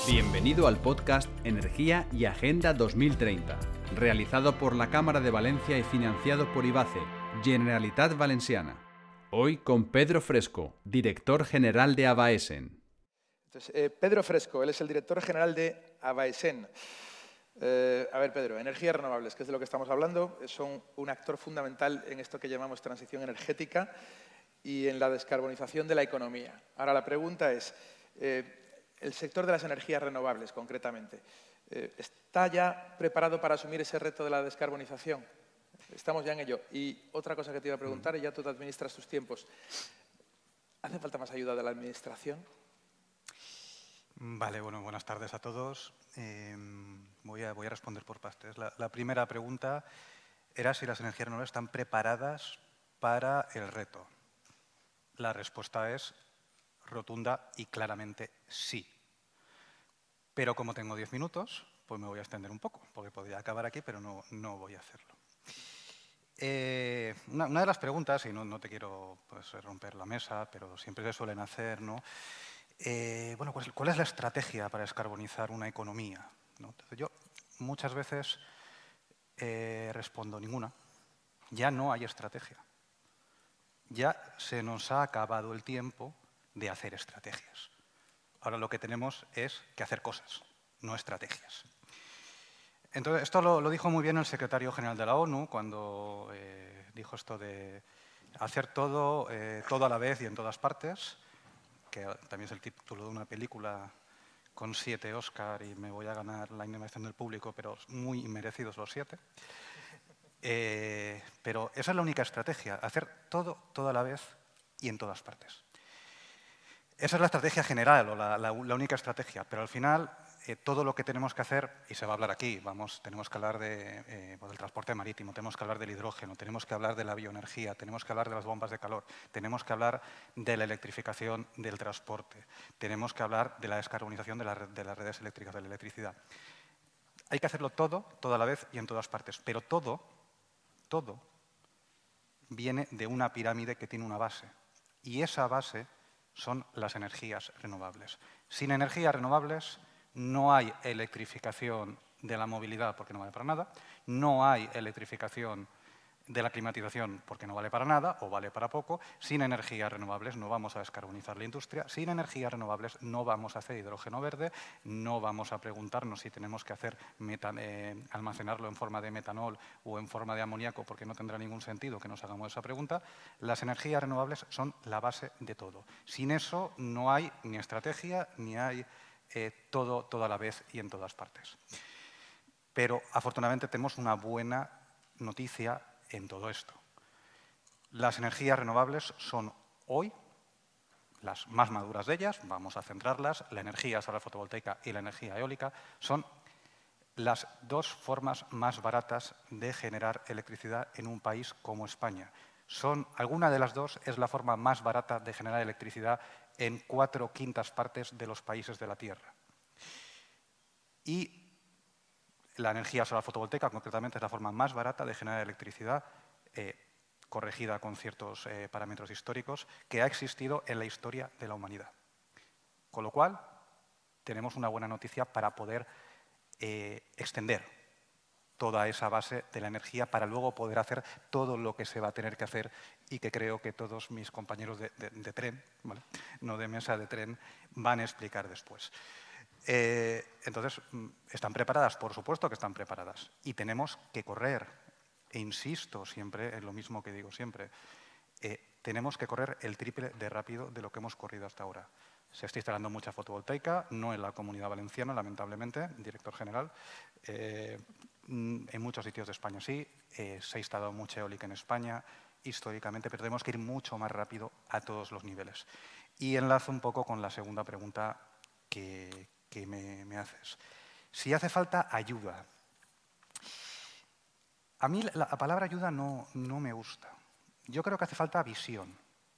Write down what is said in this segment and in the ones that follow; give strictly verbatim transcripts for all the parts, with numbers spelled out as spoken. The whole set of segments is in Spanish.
Bienvenido al podcast Energía y Agenda dos mil treinta, realizado por la Cámara de Valencia y financiado por IBACE, Generalitat Valenciana. Hoy con Pedro Fresco, director general de Avaesen. Entonces, eh, Pedro Fresco, él es el director general de Avaesen. Eh, a ver, Pedro, energías renovables, que es de lo que estamos hablando, son un actor fundamental en esto que llamamos transición energética y en la descarbonización de la economía. Ahora, la pregunta es, eh, el sector de las energías renovables, concretamente, eh, ¿está ya preparado para asumir ese reto de la descarbonización? Estamos ya en ello. Y otra cosa que te iba a preguntar, y ya tú te administras tus tiempos, ¿hace falta más ayuda de la administración? Vale, bueno, buenas tardes a todos. Eh, voy, a, voy a responder por partes. La, la primera pregunta era si las energías renovables están preparadas para el reto. La respuesta es rotunda y claramente sí. Pero como tengo diez minutos, pues me voy a extender un poco, porque podría acabar aquí, pero no, no voy a hacerlo. Eh, una, una de las preguntas, y no, no te quiero pues, romper la mesa, pero siempre se suelen hacer, ¿no? Eh, bueno, pues, ¿cuál es la estrategia para descarbonizar una economía? ¿No? Entonces, yo muchas veces eh, respondo ninguna. Ya no hay estrategia. Ya se nos ha acabado el tiempo de hacer estrategias. Ahora lo que tenemos es que hacer cosas, no estrategias. Entonces, esto lo, lo dijo muy bien el secretario general de la ONU cuando eh, dijo esto de hacer todo, eh, todo a la vez y en todas partes, que también es el título de una película con siete Oscar y me voy a ganar la innovación del público, pero muy merecidos los siete. Eh, pero esa es la única estrategia, hacer todo, todo a la vez y en todas partes. Esa es la estrategia general o la, la, la única estrategia, pero al final eh, todo lo que tenemos que hacer, y se va a hablar aquí, vamos, tenemos que hablar de, eh, pues del transporte marítimo, tenemos que hablar del hidrógeno, tenemos que hablar de la bioenergía, tenemos que hablar de las bombas de calor, tenemos que hablar de la electrificación del transporte, tenemos que hablar de la descarbonización de, la red, de las redes eléctricas, de la electricidad. Hay que hacerlo todo, todo a la vez y en todas partes, pero todo, todo viene de una pirámide que tiene una base, y esa base son las energías renovables. Sin energías renovables no hay electrificación de la movilidad porque no vale para nada, no hay electrificación de la climatización porque no vale para nada o vale para poco. Sin energías renovables no vamos a descarbonizar la industria, sin energías renovables no vamos a hacer hidrógeno verde, no vamos a preguntarnos si tenemos que hacer metan, eh, almacenarlo en forma de metanol o en forma de amoníaco porque no tendrá ningún sentido que nos hagamos esa pregunta. Las energías renovables son la base de todo. Sin eso no hay ni estrategia ni hay eh, todo, todo a la vez y en todas partes. Pero afortunadamente tenemos una buena noticia en todo esto. Las energías renovables son hoy las más maduras de ellas, vamos a centrarlas, la energía solar fotovoltaica y la energía eólica, son las dos formas más baratas de generar electricidad en un país como España. Son, alguna de las dos es la forma más barata de generar electricidad en cuatro quintas partes de los países de la Tierra. Y la energía solar fotovoltaica, concretamente, es la forma más barata de generar electricidad, eh, corregida con ciertos eh, parámetros históricos, que ha existido en la historia de la humanidad. Con lo cual, tenemos una buena noticia para poder eh, extender toda esa base de la energía para luego poder hacer todo lo que se va a tener que hacer y que creo que todos mis compañeros de, de, de tren, ¿vale? No de mesa, de tren, van a explicar después. Eh, entonces, ¿están preparadas? Por supuesto que están preparadas. Y tenemos que correr, e insisto siempre en lo mismo que digo siempre, eh, tenemos que correr el triple de rápido de lo que hemos corrido hasta ahora. Se está instalando mucha fotovoltaica, no en la Comunidad Valenciana, lamentablemente, director general. Eh, en muchos sitios de España sí, eh, se ha instalado mucha eólica en España, históricamente, pero tenemos que ir mucho más rápido a todos los niveles. Y enlazo un poco con la segunda pregunta que, que me, me haces. Si hace falta ayuda. A mí la, la palabra ayuda no, no me gusta. Yo creo que hace falta visión.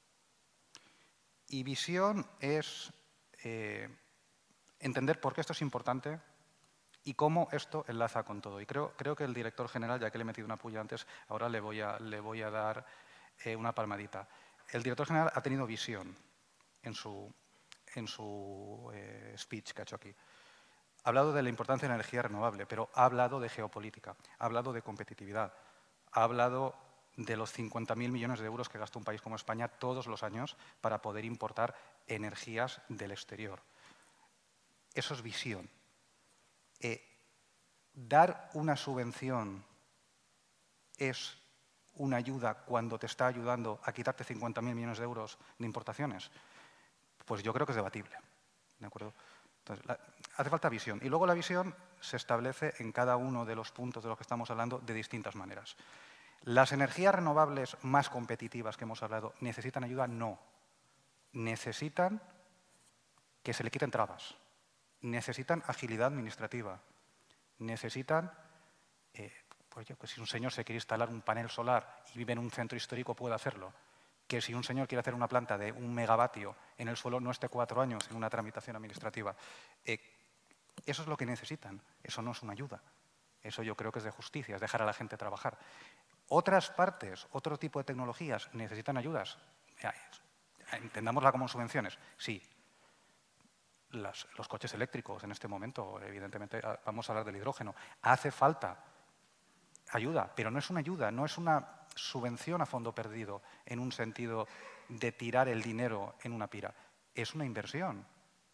Y visión es eh, entender por qué esto es importante y cómo esto enlaza con todo. Y creo, creo que el director general, ya que le he metido una puya antes, ahora le voy a, le voy a dar eh, una palmadita. El director general ha tenido visión en su, en su eh, speech que ha hecho aquí. Ha hablado de la importancia de la energía renovable, pero ha hablado de geopolítica, ha hablado de competitividad, ha hablado de los cincuenta mil millones de euros que gasta un país como España todos los años para poder importar energías del exterior. Eso es visión. Eh, dar una subvención es una ayuda cuando te está ayudando a quitarte cincuenta mil millones de euros de importaciones. Pues yo creo que es debatible. ¿De acuerdo? Entonces, la, hace falta visión. Y luego la visión se establece en cada uno de los puntos de los que estamos hablando de distintas maneras. ¿Las energías renovables más competitivas que hemos hablado necesitan ayuda? No. Necesitan que se le quiten trabas. Necesitan agilidad administrativa. Necesitan, eh, pues, yo, que si un señor se quiere instalar un panel solar y vive en un centro histórico, puede hacerlo. Que si un señor quiere hacer una planta de un megavatio en el suelo, no esté cuatro años en una tramitación administrativa. Eh, eso es lo que necesitan. Eso no es una ayuda. Eso yo creo que es de justicia, es dejar a la gente trabajar. Otras partes, otro tipo de tecnologías, necesitan ayudas. Entendámosla como subvenciones. Sí. Las, los coches eléctricos en este momento, evidentemente, vamos a hablar del hidrógeno. Hace falta ayuda, pero no es una ayuda, no es una subvención a fondo perdido en un sentido de tirar el dinero en una pira. Es una inversión.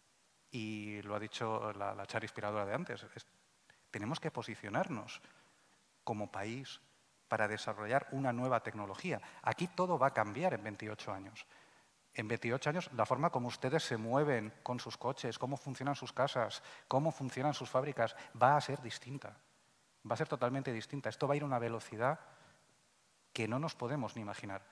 Y lo ha dicho la, la charla inspiradora de antes. Es, tenemos que posicionarnos como país para desarrollar una nueva tecnología. Aquí todo va a cambiar en veintiocho años. En veintiocho años, la forma como ustedes se mueven con sus coches, cómo funcionan sus casas, cómo funcionan sus fábricas, va a ser distinta. Va a ser totalmente distinta. Esto va a ir a una velocidad que no nos podemos ni imaginar.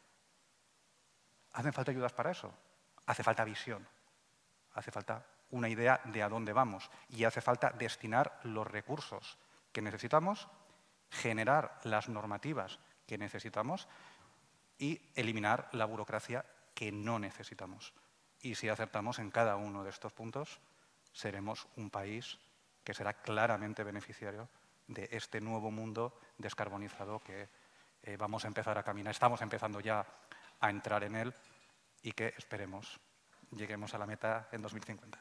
¿Hacen falta ayudas para eso? Hace falta visión. Hace falta una idea de a dónde vamos. Y hace falta destinar los recursos que necesitamos, generar las normativas que necesitamos y eliminar la burocracia que no necesitamos. Y si acertamos en cada uno de estos puntos, seremos un país que será claramente beneficiario de este nuevo mundo descarbonizado que eh, vamos a empezar a caminar. Estamos empezando ya a entrar en él y que esperemos lleguemos a la meta en dos mil cincuenta.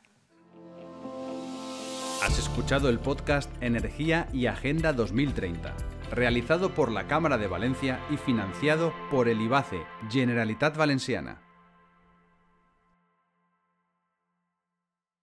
Has escuchado el podcast Energía y Agenda dos mil treinta, realizado por la Cámara de Valencia y financiado por el IBACE, Generalitat Valenciana.